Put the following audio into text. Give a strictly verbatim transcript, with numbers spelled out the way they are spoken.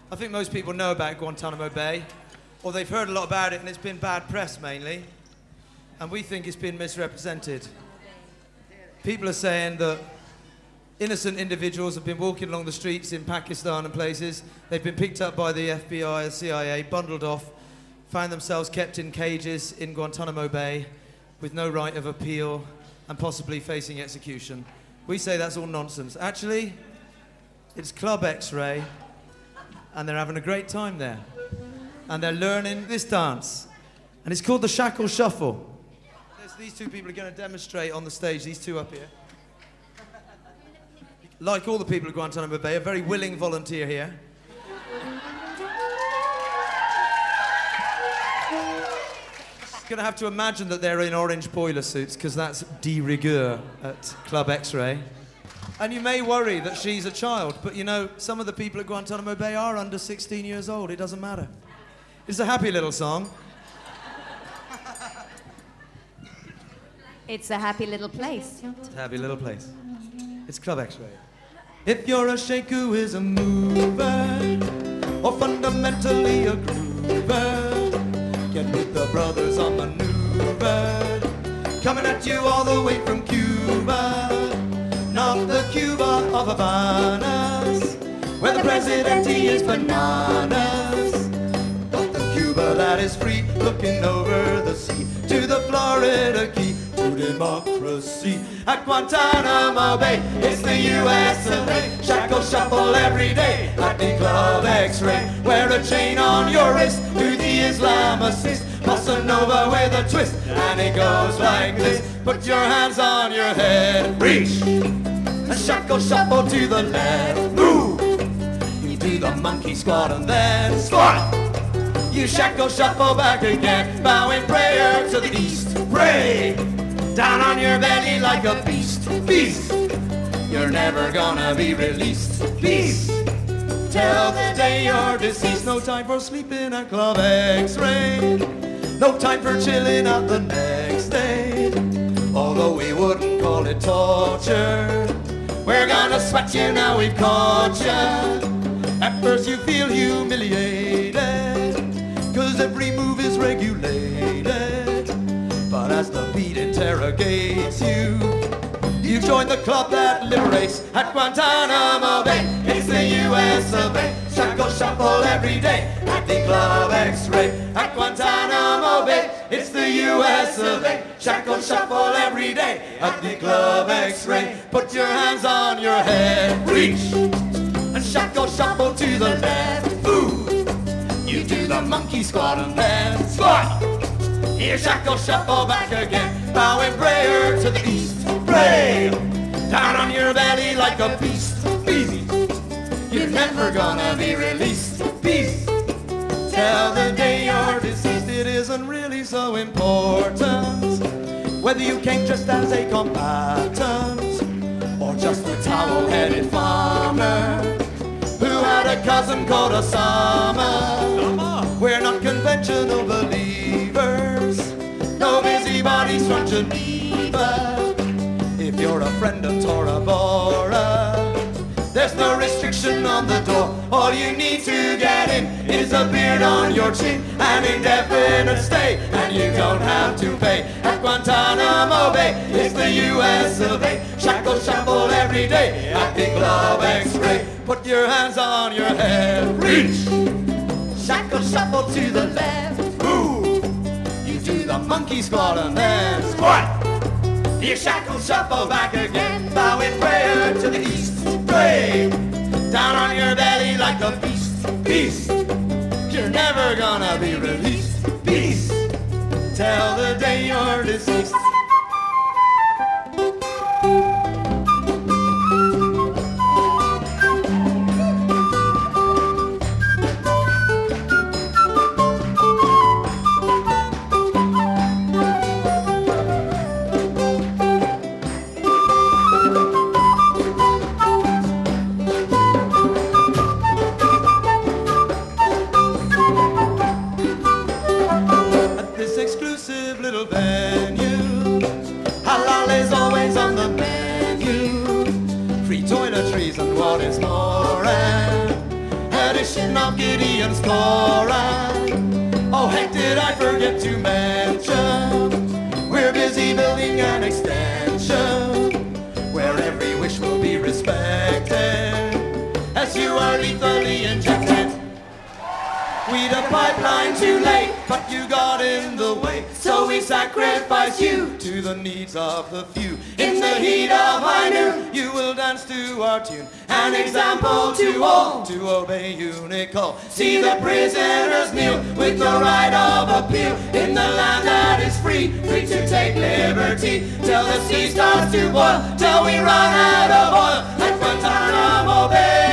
I think most people know about Guantanamo Bay, or they've heard a lot about it, and it's been bad press mainly. And we think it's been misrepresented. People are saying that innocent individuals have been walking along the streets in Pakistan and places. They've been picked up by the F B I and C I A, bundled off, found themselves kept in cages in Guantanamo Bay with no right of appeal and possibly facing execution. We say that's all nonsense. Actually, it's Club X-Ray, and they're having a great time there. And they're learning this dance. And it's called the Shackle Shuffle. There's, these two people are going to demonstrate on the stage, these two up here. Like all the people at Guantanamo Bay, a very willing volunteer here. Going to have to imagine that they're in orange boiler suits, because that's de rigueur at Club X-Ray. And you may worry that she's a child, but you know, some of the people at Guantanamo Bay are under sixteen years old. It doesn't matter. It's a happy little song. It's a happy little place. It's a happy little place. It's Club X-Ray. If you're a sheikh who is a mover, or fundamentally a groover, get with the brothers on maneuver, coming at you all the way from Cuba, not the Cuba of Havanas, where the presidente is bananas, but the Cuba that is free, looking over the sea to the Florida Key, to democracy. At Guantanamo Bay, it's the U S of A. Shackle shuffle every day at the Club X-Ray. Wear a chain on your wrist to the Islamicist. Bossa Nova with a twist, and it goes like this. Put your hands on your head, reach. A shackle shuffle to the left, move. You do the monkey squat and then squat. You shackle shuffle back again, bow in prayer to the east. Pray, down on your belly like a beast. Beast, you're never gonna be released. Peace, till the day you're deceased. No time for sleeping at Club X-Ray. No time for chilling out the next day. Although we wouldn't call it torture, we're gonna sweat you now we've caught you. At first you feel humiliated, cause every move is regulated. But as the beat interrogates you, you join the club that liberates. At Guantanamo Bay, it's the U S of A. Shackle shuffle every day at the Club X-Ray. At Guantanamo Bay, it's the U S of A. Shackle shuffle every day at the Club X-Ray. Put your hands on your head, reach, and shackle shuffle to the left. Move. You do the monkey squat and then squat. Here, shackle shuffle back again, bow in prayer to the east. Pray, down on your belly like a beast. Beast, you're never gonna be released. Peace, till the day you're deceased. It isn't really so important whether you came just as a combatant or just a towel-headed farmer who had a cousin called Osama. We're not conventional believers, no busybodies from Geneva. If you're a friend of Tora Bora, there's no restriction on the door. All you need to get in is a beard on your chin, an indefinite stay, and you don't have to pay. At Guantanamo Bay, it's the U S of A. Shackle shuffle every day at the Club X-Ray. Put your hands on your head, reach. Shackle shuffle to the left, move. You do the monkey squat and then squat. You shackle shuffle back again, bow in prayer to the east. Pray, down on your belly like a beast. Beast, you're never gonna be released. Peace, till the day you're deceased. Exclusive tradition of Gideon's Torah. Oh, heck, did I forget to mention, we're busy building an extension where every wish will be respected as you are lethally injected. We the pipeline too late, but you got in the way, so we sacrifice you to the needs of the few. In the heat of high noon, you will dance to our tune, an example to all to obey unique call. See the prisoners kneel with the right of appeal in the land that is free, free to take liberty. Till the sea starts to boil, till we run out of oil, at Guantanamo Bay.